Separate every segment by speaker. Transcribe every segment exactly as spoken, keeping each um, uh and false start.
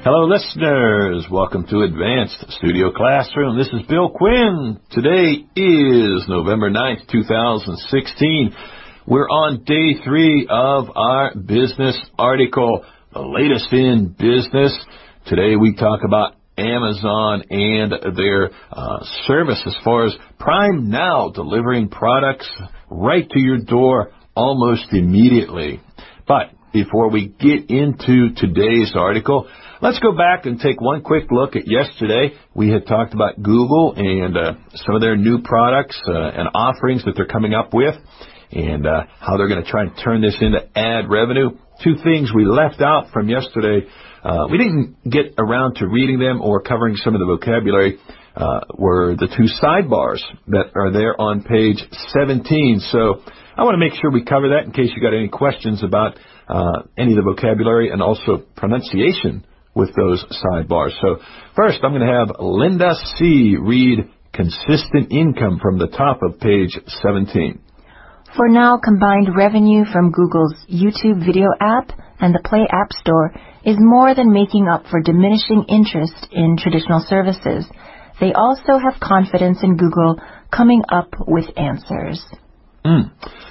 Speaker 1: Hello, listeners. Welcome to Advanced Studio Classroom. This is Bill Quinn. Today is November ninth, two thousand sixteen. We're on day three of our business article, the latest in business. Today we talk about Amazon and their uh, service as far as Prime Now, delivering products right to your door almost immediately. But before we get into today's article, let's go back and take one quick look at yesterday. We had talked about Google and uh, some of their new products uh, and offerings that they're coming up with, and uh, how they're going to try and turn this into ad revenue. Two things we left out from yesterday. Uh, we didn't get around to reading them or covering some of the vocabulary, uh, were the two sidebars that are there on page seventeen. So I want to make sure we cover that in case you got any questions about uh, any of the vocabulary and also pronunciation with those sidebars. So first, I'm going to have Linda C. read consistent income from the top of page seventeen.
Speaker 2: For now, combined revenue from Google's YouTube video app and the Play App Store is more than making up for diminishing interest in traditional services. They also have confidence in Google coming up with answers.
Speaker 1: Mm.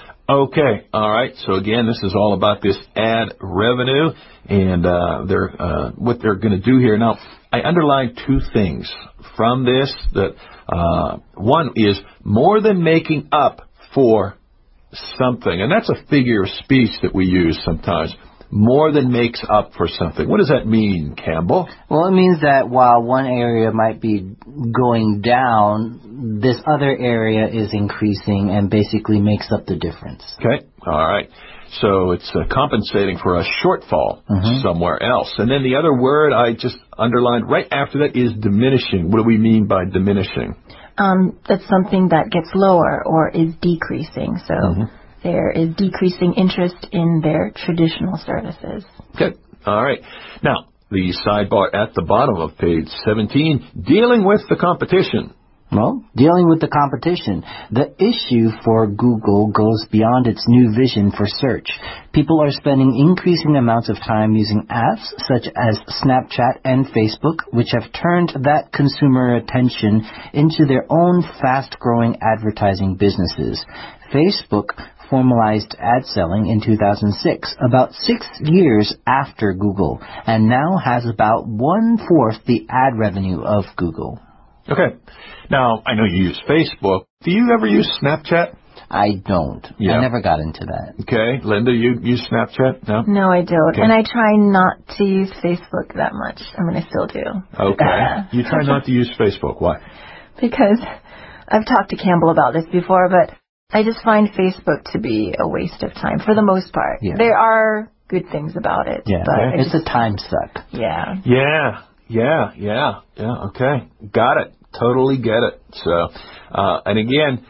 Speaker 1: Okay, all right. So again, this is all about this ad revenue and uh, they're, uh, what they're going to do here. Now, I underlined two things from this. That uh, one is more than making up for something, and that's a figure of speech that we use sometimes. More than makes up for something. What does that mean, Campbell?
Speaker 3: Well, it means that while one area might be going down, this other area is increasing and basically makes up the difference.
Speaker 1: Okay, all right. So it's uh, compensating for a shortfall mm-hmm. somewhere else. And then the other word I just underlined right after that is diminishing. What do we mean by diminishing?
Speaker 2: Um, that's something that gets lower or is decreasing. So mm-hmm. there is decreasing interest in their traditional services.
Speaker 1: Okay. All right. Now, the sidebar at the bottom of page seventeen, dealing with the competition.
Speaker 3: Well, dealing with the competition. The issue for Google goes beyond its new vision for search. People are spending increasing amounts of time using apps such as Snapchat and Facebook, which have turned that consumer attention into their own fast-growing advertising businesses. Facebook formalized ad selling in two thousand six, about six years after Google, and now has about one-fourth the ad revenue of Google.
Speaker 1: Okay. Now, I know you use Facebook. Do you ever use Snapchat?
Speaker 3: I don't. Yeah. I never got into that.
Speaker 1: Okay. Linda, you use Snapchat? No?
Speaker 2: No, I don't. Okay. And I try not to use Facebook that much. I mean, I still do.
Speaker 1: Okay. Uh, you try not to use Facebook. Why?
Speaker 2: Because I've talked to Campbell about this before, but I just find Facebook to be a waste of time for the most part. Yeah. There are good things about it.
Speaker 3: Yeah.
Speaker 2: But
Speaker 3: okay. It's just, a time suck.
Speaker 2: Yeah.
Speaker 1: Yeah. Yeah, yeah, yeah, okay. Got it. Totally get it. So, uh, and again,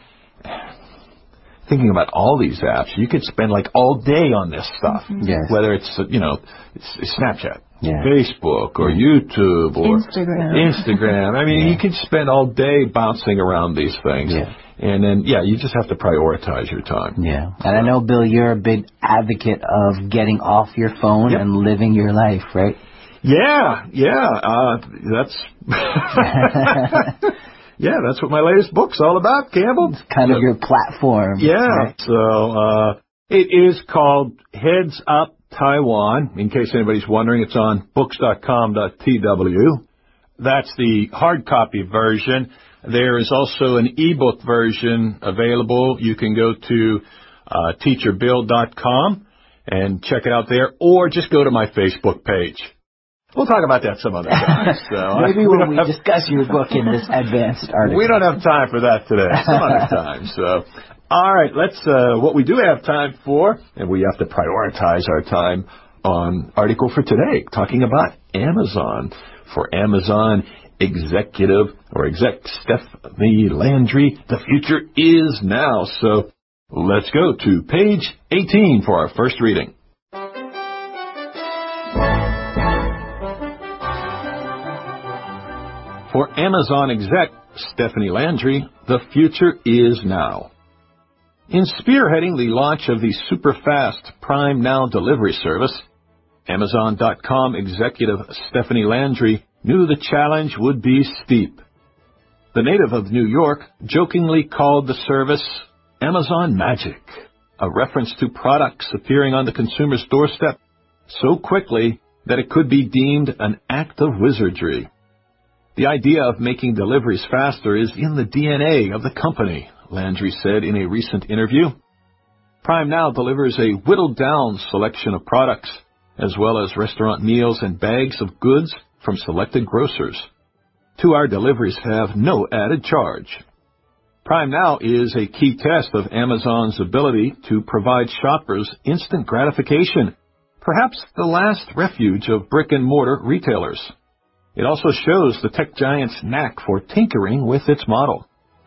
Speaker 1: thinking about all these apps, you could spend like all day on this stuff.
Speaker 3: Mm-hmm. Yes.
Speaker 1: Whether it's, you know, it's Snapchat,
Speaker 3: yeah.
Speaker 1: Facebook, or YouTube, or
Speaker 2: Instagram.
Speaker 1: Instagram. I mean, yeah. you could spend all day bouncing around these things.
Speaker 3: Yeah.
Speaker 1: And then, yeah, you just have to prioritize your time.
Speaker 3: Yeah. And I know, Bill, you're a big advocate of getting off your phone yep. and living your life, right?
Speaker 1: Yeah, yeah, uh, that's, yeah, that's what my latest book's all about, Campbell.
Speaker 3: It's kind of your platform.
Speaker 1: Yeah,
Speaker 3: right?
Speaker 1: so, uh, it is called Heads Up Taiwan. In case anybody's wondering, it's on books dot com dot t w. That's the hard copy version. There is also an ebook version available. You can go to, uh, teacher bill dot com and check it out there, or just go to my Facebook page. We'll talk about that some other time. So
Speaker 3: Maybe when we have, discuss your book in this advanced article.
Speaker 1: We don't have time for that today. Some other time. So, all right, let's, uh, what we do have time for, and we have to prioritize our time on article for today, talking about Amazon. For Amazon executive or exec Stephanie Landry, the future is now. So let's go to page eighteen for our first reading. For Amazon exec Stephanie Landry, the future is now. In spearheading the launch of the super-fast Prime Now delivery service, Amazon dot com executive Stephanie Landry knew the challenge would be steep. The native of New York jokingly called the service Amazon Magic, a reference to products appearing on the consumer's doorstep so quickly that it could be deemed an act of wizardry. The idea of making deliveries faster is in the D N A of the company, Landry said in a recent interview. Prime Now delivers a whittled-down selection of products, as well as restaurant meals and bags of goods from selected grocers. Two-hour deliveries have no added charge. Prime Now is a key test of Amazon's ability to provide shoppers instant gratification, perhaps the last refuge of brick-and-mortar retailers. It also shows the tech giant's knack for tinkering with its model.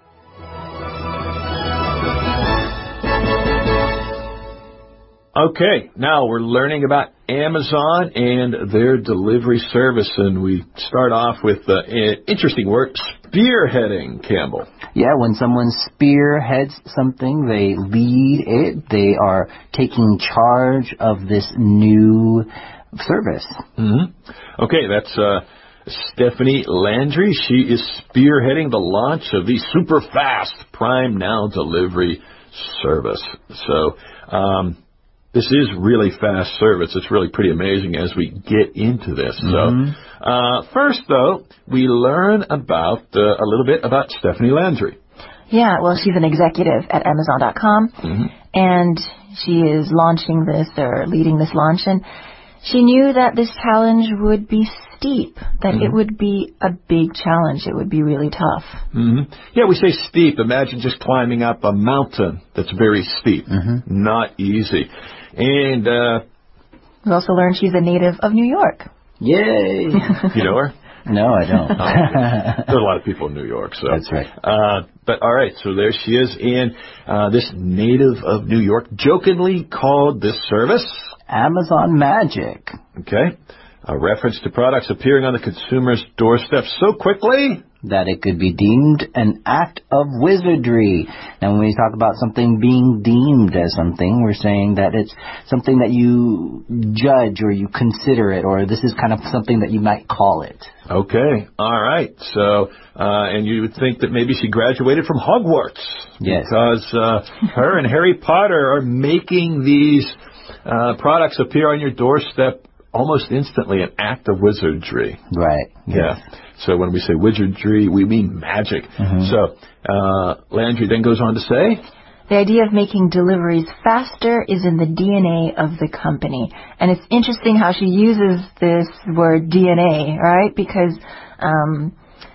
Speaker 1: Okay, now we're learning about Amazon and their delivery service, and we start off with uh, an interesting word, spearheading, Campbell.
Speaker 3: Yeah, when someone spearheads something, they lead it, they are taking charge of this new service.
Speaker 1: Mm-hmm. Okay, that's uh, Stephanie Landry. She is spearheading the launch of the super fast Prime Now delivery service. So, um, this is really fast service. It's really pretty amazing as we get into this. Mm-hmm. So, uh, first, though, we learn about uh, a little bit about Stephanie Landry.
Speaker 2: Yeah, well, she's an executive at Amazon dot com, mm-hmm. and she is launching this or leading this launch. And she knew that this challenge would be steep, that mm-hmm. it would be a big challenge. It would be really tough.
Speaker 1: Mm-hmm. Yeah, we say steep. Imagine just climbing up a mountain that's very steep. Mm-hmm. Not easy. And uh,
Speaker 2: we also learned she's a native of New York.
Speaker 3: Yay!
Speaker 1: You know her?
Speaker 3: No, I don't.
Speaker 1: Oh, there's a lot of people in New York. So.
Speaker 3: That's right.
Speaker 1: Uh, but all right, so there she is. And uh, this native of New York jokingly called this service
Speaker 3: Amazon Magic.
Speaker 1: Okay. A reference to products appearing on the consumer's doorstep so quickly
Speaker 3: that it could be deemed an act of wizardry. Now, when we talk about something being deemed as something, we're saying that it's something that you judge or you consider it, or this is kind of something that you might call it.
Speaker 1: Okay. All right. So, uh, and you would think that maybe she graduated from Hogwarts.
Speaker 3: Yes.
Speaker 1: Because uh, her and Harry Potter are making these uh, products appear on your doorstep almost instantly, an act of wizardry.
Speaker 3: Right.
Speaker 1: Yeah. So when we say wizardry, we mean magic. Mm-hmm. So uh, Landry then goes on to say,
Speaker 2: the idea of making deliveries faster is in the D N A of the company. And it's interesting how she uses this word D N A, right? Because um,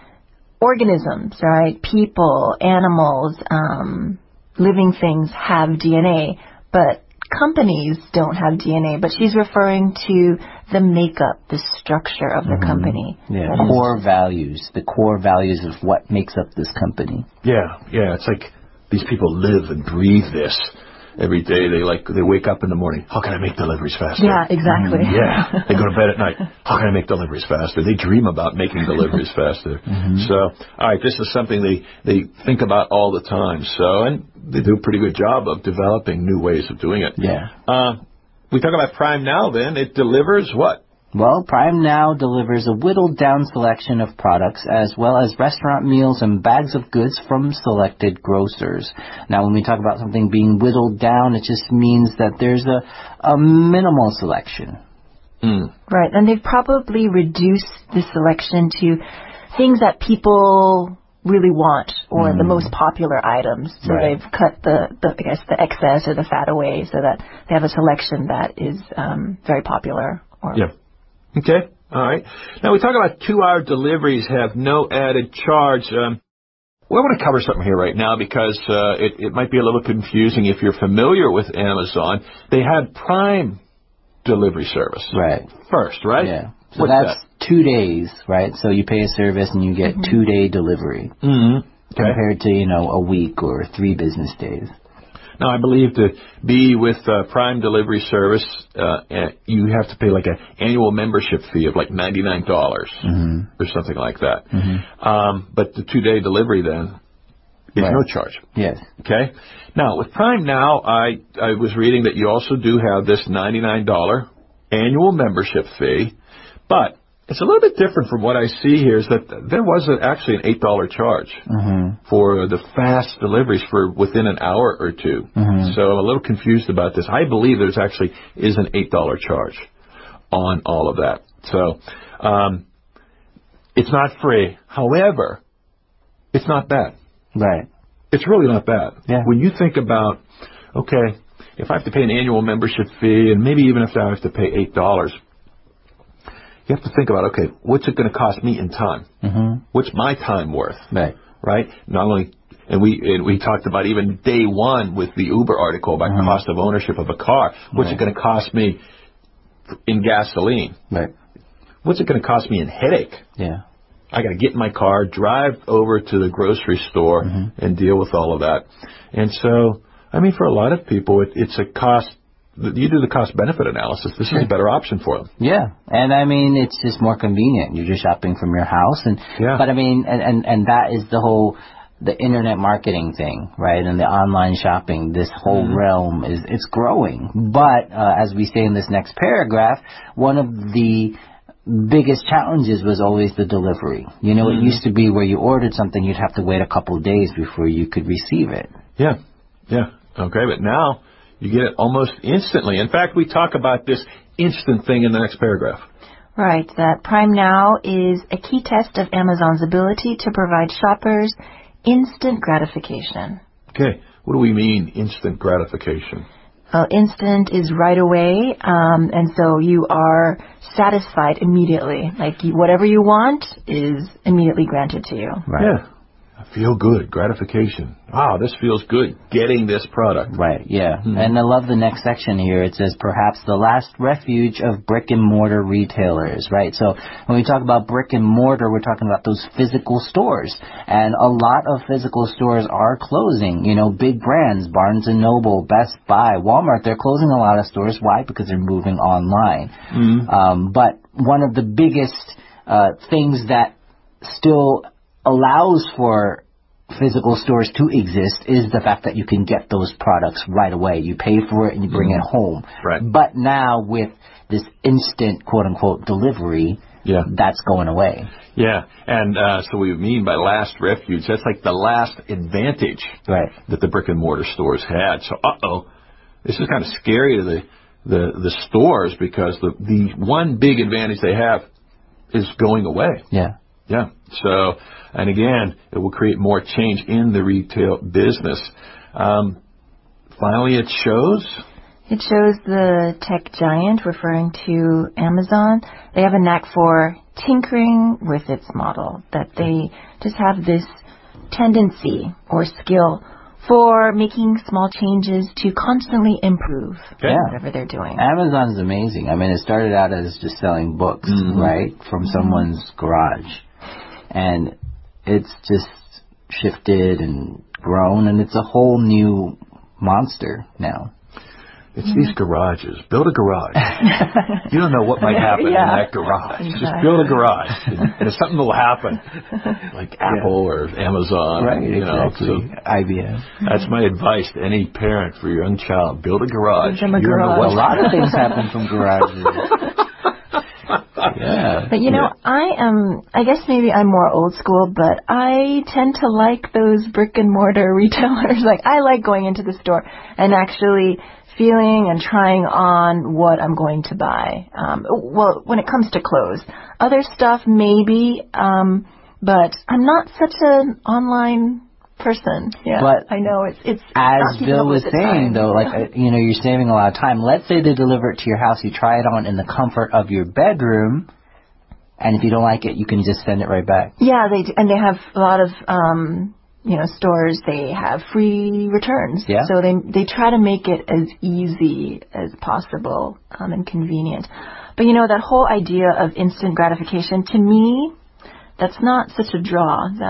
Speaker 2: organisms, right, people, animals, um, living things have D N A, but companies don't have D N A, but she's referring to the makeup, the structure of the mm-hmm. company.
Speaker 3: Yeah, core is, values, the core values of what makes up this company.
Speaker 1: Yeah, yeah, it's like these people live and breathe this every day. They like they wake up in the morning. How can I make deliveries faster?
Speaker 2: Yeah, exactly.
Speaker 1: Mm-hmm. Yeah, they go to bed at night. How can I make deliveries faster? They dream about making deliveries faster. Mm-hmm. So, all right, this is something they they think about all the time. So, and they do a pretty good job of developing new ways of doing it.
Speaker 3: Yeah.
Speaker 1: Uh, we talk about Prime Now. Then it delivers what?
Speaker 3: Well, Prime Now delivers a whittled-down selection of products as well as restaurant meals and bags of goods from selected grocers. Now, when we talk about something being whittled down, it just means that there's a, a minimal selection.
Speaker 1: Mm.
Speaker 2: Right, and they've probably reduced the selection to things that people really want or mm. the most popular items. So right. they've cut the, the, I guess, the excess or the fat away so that they have a selection that is um, very popular. Or
Speaker 1: yeah. Okay, all right. Now, we talk about two-hour deliveries have no added charge. Um, well, I want to cover something here right now because uh, it, it might be a little confusing if you're familiar with Amazon. They had Prime delivery service.
Speaker 3: Right.
Speaker 1: First, right?
Speaker 3: Yeah. So
Speaker 1: What's
Speaker 3: that's
Speaker 1: that?
Speaker 3: two days, right? So you pay a service and you get mm-hmm. two-day delivery
Speaker 1: mm-hmm. okay.
Speaker 3: compared to, you know, a week or three business days.
Speaker 1: Now, I believe to be with uh, Prime Delivery Service, uh, you have to pay like an annual membership fee of like ninety-nine dollars mm-hmm. or something like that. Mm-hmm. Um, but the two-day delivery then is right. no charge.
Speaker 3: Yes.
Speaker 1: Okay. Now, with Prime Now, I, I was reading that you also do have this ninety-nine dollars annual membership fee, but it's a little bit different from what I see here is that there was a, actually an eight dollars charge
Speaker 3: Mm-hmm.
Speaker 1: for the fast deliveries for within an hour or two.
Speaker 3: Mm-hmm.
Speaker 1: So I'm a little confused about this. I believe there's actually is an eight dollars charge on all of that. So um, it's not free. However, it's not bad.
Speaker 3: Right.
Speaker 1: It's really not bad.
Speaker 3: Yeah.
Speaker 1: When you think about, okay, if I have to pay an annual membership fee and maybe even if I have to pay eight dollars, you have to think about, okay, what's it going to cost me in time?
Speaker 3: Mm-hmm.
Speaker 1: What's my time worth?
Speaker 3: Right.
Speaker 1: Right? Not only, and we and we talked about even day one with the Uber article about
Speaker 3: Mm-hmm.
Speaker 1: cost of ownership of a car. What's
Speaker 3: Right.
Speaker 1: it going to cost me in gasoline?
Speaker 3: Right.
Speaker 1: What's it going to cost me in headache?
Speaker 3: Yeah.
Speaker 1: I got to get in my car, drive over to the grocery store,
Speaker 3: Mm-hmm.
Speaker 1: and deal with all of that. And so, I mean, for a lot of people, it, it's a cost. You do the cost-benefit analysis. This is a better option for them.
Speaker 3: Yeah, and I mean it's just more convenient. You're just shopping from your house, and
Speaker 1: Yeah.
Speaker 3: but I mean, and, and and that is the whole the internet marketing thing, right? And the online shopping. This whole
Speaker 1: Mm-hmm.
Speaker 3: realm is it's growing, but uh, as we say in this next paragraph, one of the biggest challenges was always the delivery. You know,
Speaker 1: Mm-hmm.
Speaker 3: it used to be where you ordered something, you'd have to wait a couple of days before you could receive it.
Speaker 1: Yeah, yeah, okay, but now you get it almost instantly. In fact, we talk about this instant thing in the next paragraph.
Speaker 2: Right, that Prime Now is a key test of Amazon's ability to provide shoppers instant gratification.
Speaker 1: Okay, what do we mean, instant gratification?
Speaker 2: Well, instant is right away, um, and so you are satisfied immediately. Like you, whatever you want is immediately granted to you.
Speaker 3: Right.
Speaker 1: Yeah, I feel good, gratification. Wow, this feels good, getting this product.
Speaker 3: Right, yeah. Mm-hmm. And I love the next section here. It says, perhaps the last refuge of brick-and-mortar retailers, right? So when we talk about brick-and-mortar, we're talking about those physical stores. And a lot of physical stores are closing. You know, big brands, Barnes and Noble, Best Buy, Walmart, they're closing a lot of stores. Why? Because they're moving online. Mm-hmm. Um, but one of the biggest uh, things that still allows for physical stores to exist is the fact that you can get those products right away. You pay for it and you bring mm-hmm. it home.
Speaker 1: Right.
Speaker 3: But now with this instant quote-unquote delivery,
Speaker 1: yeah.
Speaker 3: that's going away.
Speaker 1: Yeah, and uh, so we mean by last refuge, that's like the last advantage
Speaker 3: right.
Speaker 1: that the brick-and-mortar stores had. So, uh-oh, this is kind of scary to the, the, the stores because the, the one big advantage they have is going away.
Speaker 3: Yeah.
Speaker 1: Yeah. So, and again, it will create more change in the retail business. Um, finally, it shows.
Speaker 2: It shows the tech giant, referring to Amazon. They have a knack for tinkering with its model, that they just have this tendency or skill for making small changes to constantly improve
Speaker 3: yeah.
Speaker 2: whatever they're doing.
Speaker 3: Amazon's amazing. I mean, it started out as just selling books, mm-hmm. right, from mm-hmm. someone's garage. And it's just shifted and grown, and it's a whole new monster now.
Speaker 1: It's mm-hmm. these garages. Build a garage. You don't know what might happen yeah. in that garage. Exactly. Just build a garage, and, and if something will happen, like Apple yeah. or Amazon.
Speaker 3: Right,
Speaker 1: you
Speaker 3: exactly.
Speaker 1: know, so
Speaker 3: I B M.
Speaker 1: That's my advice to any parent for your young child. Build a garage.
Speaker 2: Build a garage.
Speaker 3: Well, a lot of things happen from garages. Yeah.
Speaker 2: But you know,
Speaker 3: yeah.
Speaker 2: I am, I guess maybe I'm more old school, but I tend to like those brick and mortar retailers. Like, I like going into the store and actually feeling and trying on what I'm going to buy. Um, well, when it comes to clothes. Other stuff, maybe, um, but I'm not such an online person. Yeah,
Speaker 3: but
Speaker 2: I know it's it's
Speaker 3: as Bill was saying though, like you know, you're saving a lot of time. Let's say they deliver it to your house, you try it on in the comfort of your bedroom, and if you don't like it, you can just send it right back.
Speaker 2: Yeah, they do, and they have a lot of um, you know stores. They have free returns.
Speaker 3: Yeah.
Speaker 2: So they they try to make it as easy as possible um, and convenient. But you know that whole idea of instant gratification, to me, that's not such a draw. That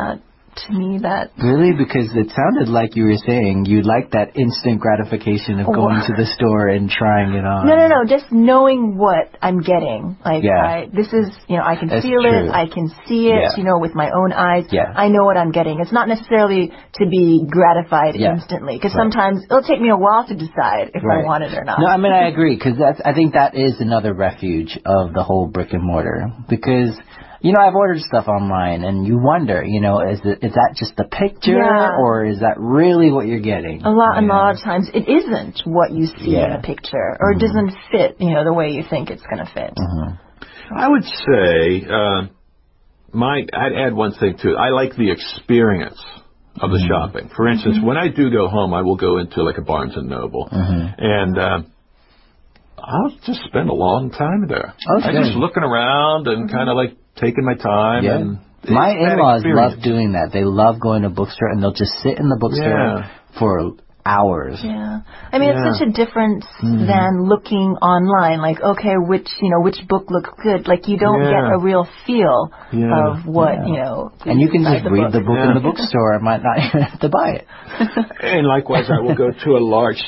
Speaker 2: to me that...
Speaker 3: Really? Because it sounded like you were saying you like that instant gratification of going to the store and trying it on.
Speaker 2: No, no, no. Just knowing what I'm getting. Like,
Speaker 3: yeah.
Speaker 2: I, this is, you know, I can
Speaker 3: That's
Speaker 2: feel
Speaker 3: true.
Speaker 2: it. I can see it,
Speaker 3: yeah.
Speaker 2: you know, with my own eyes.
Speaker 3: Yeah.
Speaker 2: I know what I'm getting. It's not necessarily to be gratified
Speaker 3: yeah.
Speaker 2: instantly. Because
Speaker 3: right.
Speaker 2: sometimes it'll take me a while to decide if
Speaker 3: right.
Speaker 2: I want it or not.
Speaker 3: No, I mean, I agree. Because I think that is another refuge of the whole brick and mortar. Because... You know, I've ordered stuff online, and you wonder, you know, is it, is that just the picture,
Speaker 2: yeah.
Speaker 3: or is that really what you're getting?
Speaker 2: A lot,
Speaker 3: you
Speaker 2: a
Speaker 3: know?
Speaker 2: lot of times, it isn't what you see
Speaker 3: yeah.
Speaker 2: in a picture, or
Speaker 3: mm-hmm.
Speaker 2: it doesn't fit, you know, the way you think it's going to fit.
Speaker 3: Mm-hmm.
Speaker 1: I would say, uh, my, I'd add one thing too. I like the experience of the mm-hmm. shopping. For instance, mm-hmm. when I do go home, I will go into like a Barnes and Noble,
Speaker 3: mm-hmm.
Speaker 1: and uh, I'll just spend a long time there.
Speaker 3: Okay.
Speaker 1: I'm just looking around and mm-hmm. kind of like taking my time.
Speaker 3: Yeah.
Speaker 1: And
Speaker 3: my in-laws love doing that. They love going to a bookstore, and they'll just sit in the bookstore
Speaker 1: yeah.
Speaker 3: for hours.
Speaker 2: Yeah. I mean,
Speaker 1: yeah.
Speaker 2: it's such a difference
Speaker 3: mm-hmm.
Speaker 2: than looking online, like, okay, which, you know, which book looks good. Like, you don't
Speaker 1: yeah.
Speaker 2: get a real feel
Speaker 1: yeah.
Speaker 2: of what,
Speaker 3: yeah.
Speaker 2: you know.
Speaker 3: And you can just
Speaker 2: the
Speaker 3: read
Speaker 2: book.
Speaker 3: the book
Speaker 1: yeah.
Speaker 3: in the bookstore and might not even have to buy it.
Speaker 1: And likewise, I will go to a large...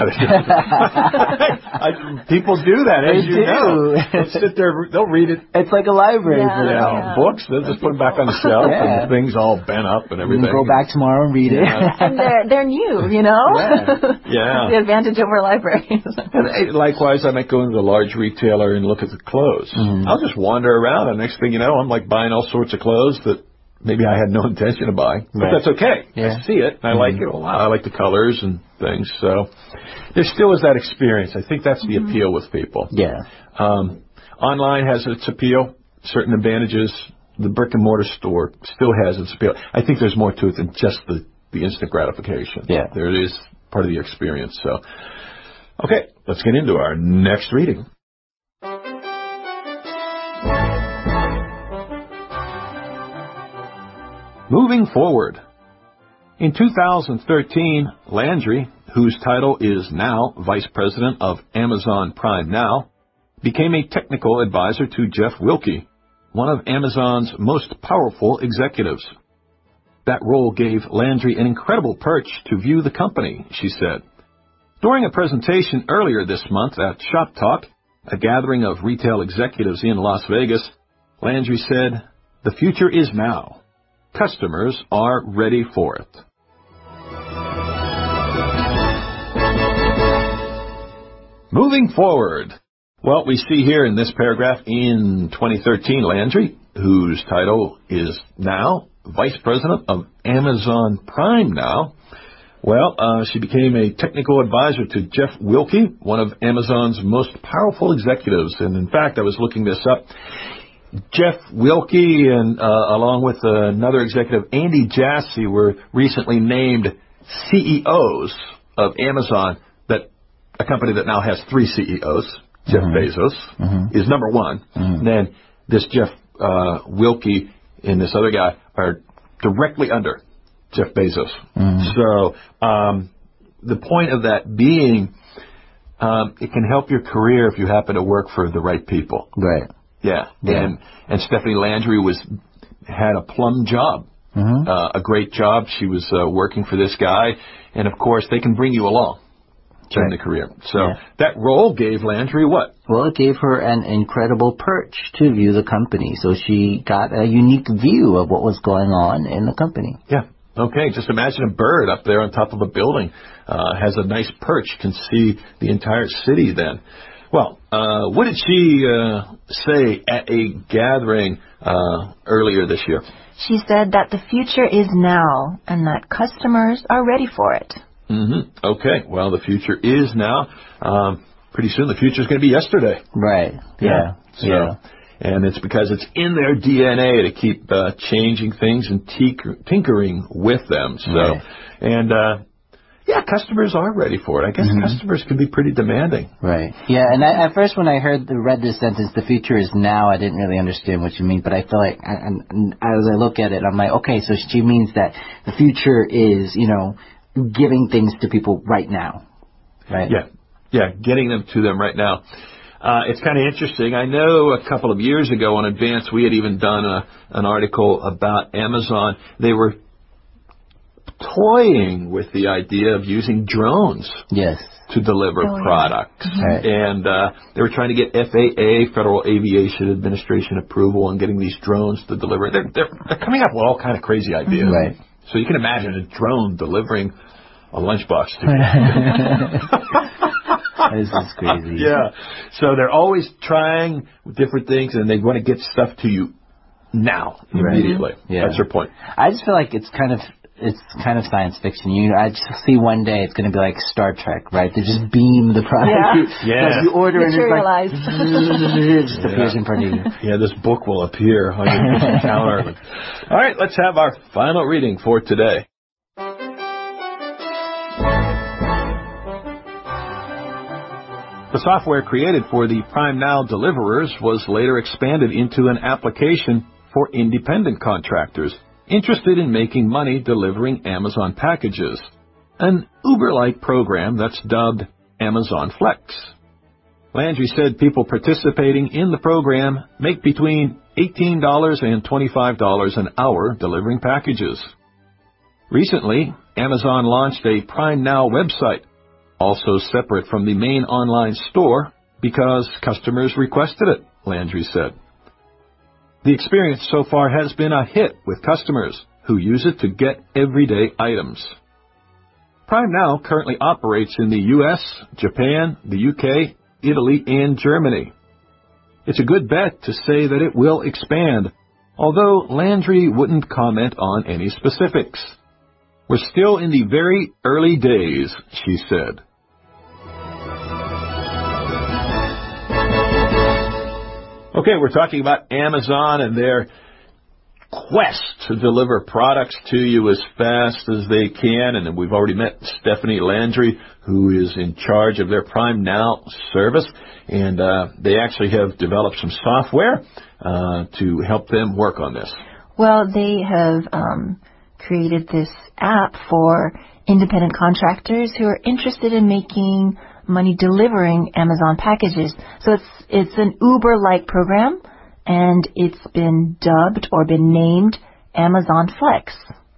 Speaker 1: I, people do that, as
Speaker 3: they
Speaker 1: you
Speaker 3: do.
Speaker 1: know. They'll sit there, they'll read it.
Speaker 3: It's like a library
Speaker 2: yeah,
Speaker 3: for them.
Speaker 1: Yeah,
Speaker 2: yeah.
Speaker 1: books, they'll just put them back on the shelf,
Speaker 3: yeah.
Speaker 1: and the thing's all bent up and everything.
Speaker 3: You can go back tomorrow and read it.
Speaker 1: Yeah.
Speaker 2: And they're, they're new, you know?
Speaker 3: Yeah.
Speaker 1: Yeah.
Speaker 2: That's the advantage over libraries.
Speaker 1: And likewise, I might go into a large retailer and look at the clothes.
Speaker 3: Mm-hmm.
Speaker 1: I'll just wander around, and next thing you know, I'm like buying all sorts of clothes that maybe I had no intention of buying. But
Speaker 3: right.
Speaker 1: that's okay.
Speaker 3: Yeah.
Speaker 1: I see it, and I
Speaker 3: mm-hmm.
Speaker 1: like it. Wow, I like the colors and things. So there still is that experience. I think that's the mm-hmm. appeal with people.
Speaker 3: Yeah.
Speaker 1: Um, online has its appeal, certain advantages. The brick and mortar store still has its appeal. I think there's more to it than just the, the instant gratification.
Speaker 3: Yeah.
Speaker 1: There it is, part of the experience. So, okay, let's get into our next reading. Moving forward. In two thousand thirteen, Landry, whose title is now Vice President of Amazon Prime Now, became a technical advisor to Jeff Wilke, one of Amazon's most powerful executives. That role gave Landry an incredible perch to view the company, she said. During a presentation earlier this month at Shop Talk, a gathering of retail executives in Las Vegas, Landry said, "The future is now. Customers are ready for it." Moving forward. Well, we see here in this paragraph in twenty thirteen, Landry, whose title is now Vice President of Amazon Prime Now. Well, uh, she became a technical advisor to Jeff Wilke, one of Amazon's most powerful executives. And in fact, I was looking this up. Jeff Wilke and uh, along with uh, another executive, Andy Jassy, were recently named C E Os of Amazon, that a company that now has three C E Os. Jeff mm-hmm. Bezos mm-hmm. is number one. Mm-hmm. Then this Jeff uh, Wilke and this other guy are directly under Jeff Bezos. Mm-hmm. So um, the point of that being, um, it can help your career if you happen to work for the right people.
Speaker 3: Right.
Speaker 1: Yeah.
Speaker 3: yeah.
Speaker 1: And and Stephanie Landry was had a plum job,
Speaker 3: mm-hmm.
Speaker 1: uh, a great job. She was uh, working for this guy, and of course they can bring you along during right. the career. So yeah. that role gave Landry what?
Speaker 3: Well, it gave her an incredible perch to view the company. So she got a unique view of what was going on in the company.
Speaker 1: Yeah. Okay, just imagine a bird up there on top of a building, uh, has a nice perch, can see the entire city then. Well, uh, what did she uh, say at a gathering uh, earlier this year?
Speaker 2: She said that the future is now and that customers are ready for it.
Speaker 1: Mm-hmm. Okay, well, the future is now. Um, pretty soon the future is going to be yesterday.
Speaker 3: Right, yeah.
Speaker 1: Yeah. So,
Speaker 3: yeah.
Speaker 1: And it's because it's in their D N A to keep uh, changing things and tinker- tinkering with them. So,
Speaker 3: right.
Speaker 1: and, uh, yeah, customers are ready for it. I guess mm-hmm. customers can be pretty demanding.
Speaker 3: Right. Yeah, and I, at first when I heard the, read this sentence, the future is now, I didn't really understand what you mean. But I feel like, and, and as I look at it, I'm like, okay, so she means that the future is, you know, giving things to people right now. Right?
Speaker 1: Yeah. Yeah, getting them to them right now. Uh, it's kind of interesting. I know a couple of years ago on Advance, we had even done a, an article about Amazon. They were toying with the idea of using drones.
Speaker 3: Yes.
Speaker 1: To deliver
Speaker 2: oh,
Speaker 1: products.
Speaker 2: Yeah.
Speaker 3: Right.
Speaker 1: And uh, they were trying to get F A A, Federal Aviation Administration approval on getting these drones to deliver. They're, they're, they're coming up with all kind of crazy ideas.
Speaker 3: Right.
Speaker 1: So you can imagine a drone delivering a lunchbox to you.
Speaker 3: This is crazy.
Speaker 1: Yeah. So they're always trying different things, and they want to get stuff to you now, immediately.
Speaker 3: Right. Yeah.
Speaker 1: That's their point.
Speaker 3: I just feel like it's kind of it's kind of science fiction. You, I just see one day it's going to be like Star Trek, right? They just beam the product.
Speaker 2: Yeah.
Speaker 1: Yeah.
Speaker 3: You order and it's
Speaker 2: Materialize.
Speaker 3: like it just appears in front of you.
Speaker 1: Yeah, this book will appear on your counter. All right, let's have our final reading for today. The software created for the Prime Now deliverers was later expanded into an application for independent contractors interested in making money delivering Amazon packages, an Uber-like program that's dubbed Amazon Flex. Landry said people participating in the program make between eighteen dollars and twenty-five dollars an hour delivering packages. Recently, Amazon launched a Prime Now website, also separate from the main online store, because customers requested it, Landry said. The experience so far has been a hit with customers who use it to get everyday items. Prime Now currently operates in the U S, Japan, the U K, Italy, and Germany. It's a good bet to say that it will expand, although Landry wouldn't comment on any specifics. We're still in the very early days, she said. Okay, we're talking about Amazon and their quest to deliver products to you as fast as they can. And we've already met Stephanie Landry, who is in charge of their Prime Now service. And uh, they actually have developed some software uh, to help them work on this.
Speaker 2: Well, they have um, created this app for independent contractors who are interested in making money delivering Amazon packages. So it's it's an Uber-like program, and it's been dubbed or been named Amazon Flex.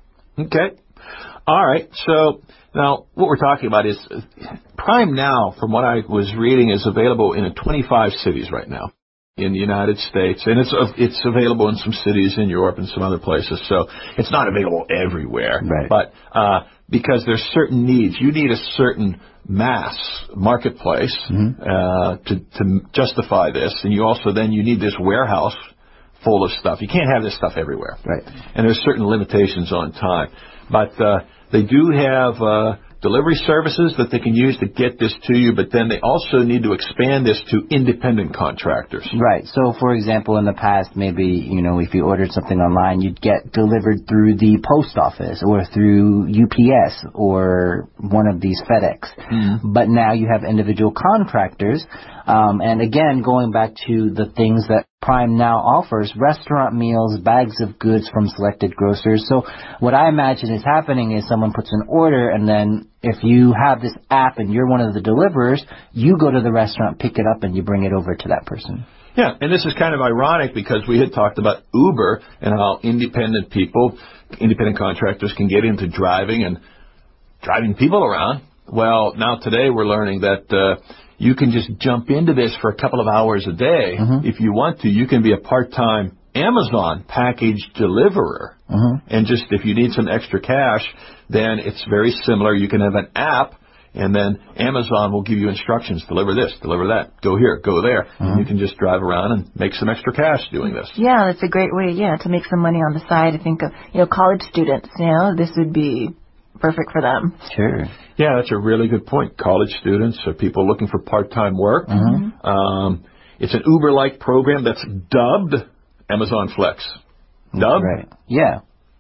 Speaker 1: Okay. All right. So now what we're talking about is Prime Now, from what I was reading, is available in twenty-five cities right now in the United States, and it's it's available in some cities in Europe and some other places. So it's not available everywhere.
Speaker 3: Right.
Speaker 1: But uh, because there's certain needs, you need a certain mass marketplace mm-hmm. uh, to to justify this, and you also then you need this warehouse full of stuff. You can't have this stuff everywhere.
Speaker 3: Right.
Speaker 1: And there's certain limitations on time. But uh, they do have uh, delivery services that they can use to get this to you, but then they also need to expand this to independent contractors.
Speaker 3: Right. So, for example, in the past, maybe, you know, if you ordered something online, you'd get delivered through the post office or through U P S or one of these FedEx. Mm-hmm. But now you have individual contractors. Um, and again, going back to the things that Prime Now offers, restaurant meals, bags of goods from selected grocers. So what I imagine is happening is someone puts an order, and then if you have this app and you're one of the deliverers, you go to the restaurant, pick it up, and you bring it over to that person.
Speaker 1: Yeah, and this is kind of ironic because we had talked about Uber and how independent people, independent contractors can get into driving and driving people around. Well, now today we're learning that uh, you can just jump into this for a couple of hours a day. Mm-hmm. If you want to, you can be a part-time Amazon package deliverer. Mm-hmm. And just if you need some extra cash, then it's very similar. You can have an app, and then Amazon will give you instructions. Deliver this, deliver that, go here, go there. Mm-hmm. And you can just drive around and make some extra cash doing this.
Speaker 2: Yeah, that's a great way, yeah, to make some money on the side. I think of, you know, college students, you know, this would be perfect for them.
Speaker 3: Sure.
Speaker 1: Yeah, that's a really good point. College students or people looking for part-time work. Mm-hmm. Um, it's an Uber-like program that's dubbed Amazon Flex. Dubbed?
Speaker 3: Right. Yeah.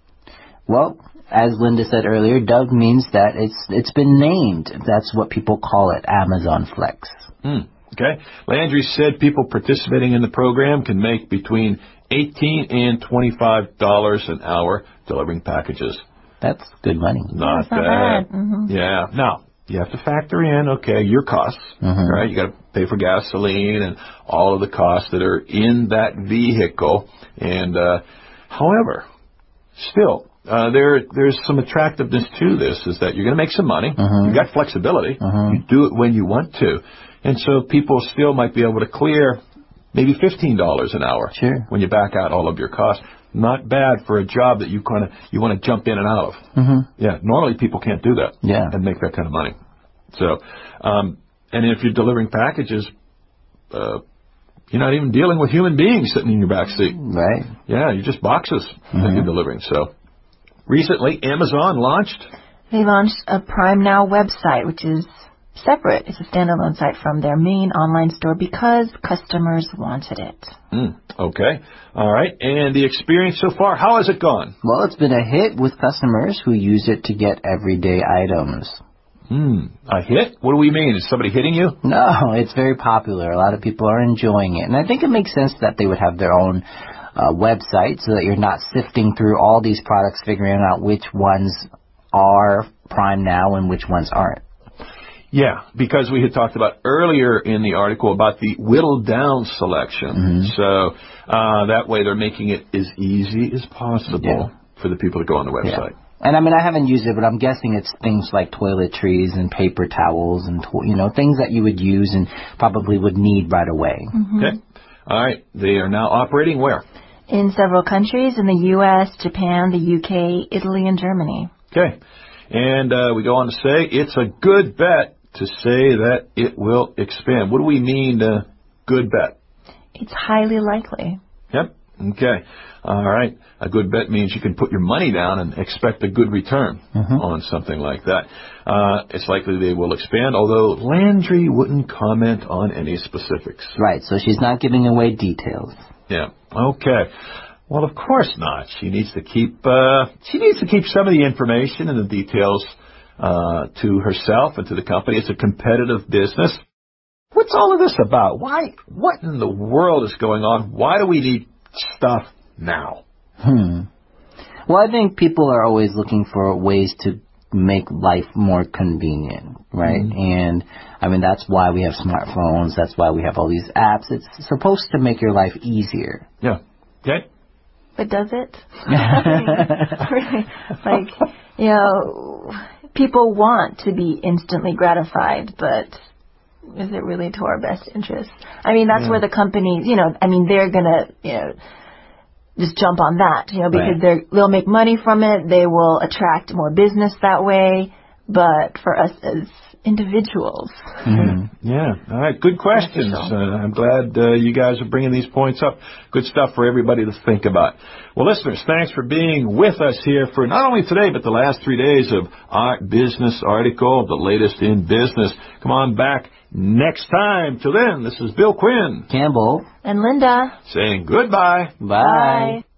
Speaker 3: Well, as Linda said earlier, dubbed means that it's it's been named. That's what people call it, Amazon Flex.
Speaker 1: Mm, okay. Landry said people participating in the program can make between eighteen and twenty-five dollars an hour delivering packages.
Speaker 3: That's good money.
Speaker 1: Not
Speaker 2: That's
Speaker 1: bad.
Speaker 2: Not bad. Mm-hmm.
Speaker 1: Yeah. Now, you have to factor in, okay, your costs, mm-hmm. right? You got to pay for gasoline and all of the costs that are in that vehicle. And, uh, however, still, uh, there there's some attractiveness to this, is that you're going to make some money.
Speaker 3: Mm-hmm.
Speaker 1: You've got flexibility.
Speaker 3: Mm-hmm.
Speaker 1: You do it when you want to. And so people still might be able to clear maybe fifteen dollars an hour
Speaker 3: sure.
Speaker 1: when you back out all of your costs. Not bad for a job that you kind of you want to jump in and out of.
Speaker 3: Mm-hmm.
Speaker 1: Yeah, normally people can't do that
Speaker 3: yeah.
Speaker 1: and make that kind of money. So, um, and if you're delivering packages, uh, you're not even dealing with human beings sitting in your back seat.
Speaker 3: Right.
Speaker 1: Yeah, you're just boxes
Speaker 3: Mm-hmm.
Speaker 1: that you're delivering. So, recently, Amazon launched.
Speaker 2: They launched a Prime Now website, which is separate. It's a standalone site from their main online store because customers wanted it.
Speaker 1: Mm, okay. All right. And the experience so far, how has it gone?
Speaker 3: Well, it's been a hit with customers who use it to get everyday items.
Speaker 1: Hmm. A hit? What do we mean? Is somebody hitting you?
Speaker 3: No, it's very popular. A lot of people are enjoying it. And I think it makes sense that they would have their own uh, website so that you're not sifting through all these products, figuring out which ones are Prime Now and which ones aren't.
Speaker 1: Yeah, because we had talked about earlier in the article about the whittled down selection.
Speaker 3: Mm-hmm.
Speaker 1: So uh, that way they're making it as easy as possible
Speaker 3: yeah.
Speaker 1: for the people to go on the website.
Speaker 3: Yeah. And I mean, I haven't used it, but I'm guessing it's things like toiletries and paper towels and, to- you know, things that you would use and probably would need right away.
Speaker 2: Mm-hmm.
Speaker 1: Okay. All right. They are now operating where?
Speaker 2: In several countries, in the U S, Japan, the U K, Italy, and Germany.
Speaker 1: Okay. And uh, we go on to say it's a good bet to say that it will expand. What do we mean, uh, good bet?
Speaker 2: It's highly likely.
Speaker 1: Yep. Okay. All right. A good bet means you can put your money down and expect a good return
Speaker 3: mm-hmm.
Speaker 1: on something like that. Uh, it's likely they will expand, although Landry wouldn't comment on any specifics.
Speaker 3: Right. So she's not giving away details.
Speaker 1: Yeah. Okay. Well, of course not. She needs to keep uh, she needs to keep some of the information and the details uh, to herself and to the company. It's a competitive business. What's all of this about? Why? What in the world is going on? Why do we need stuff now?
Speaker 3: Hmm. Well, I think people are always looking for ways to make life more convenient, right? Mm-hmm. And I mean, that's why we have smartphones. That's why we have all these apps. It's supposed to make your life easier.
Speaker 1: Yeah. Okay.
Speaker 2: But does it? Really, like, you know, people want to be instantly gratified, but is it really to our best interest? I mean, that's yeah. where the companies, you know, I mean, they're going to, you know, just jump on that, you know, because right. they're, they'll make money from it. They will attract more business that way. But for us as individuals.
Speaker 1: Mm-hmm. Yeah. All right. Good questions. Uh, I'm glad uh, you guys are bringing these points up. Good stuff for everybody to think about. Well, listeners, thanks for being with us here for not only today, but the last three days of our business article, the latest in business. Come on back next time. Till then, this is Bill Quinn.
Speaker 3: Campbell.
Speaker 2: And Linda.
Speaker 1: Saying goodbye.
Speaker 3: Bye. Bye.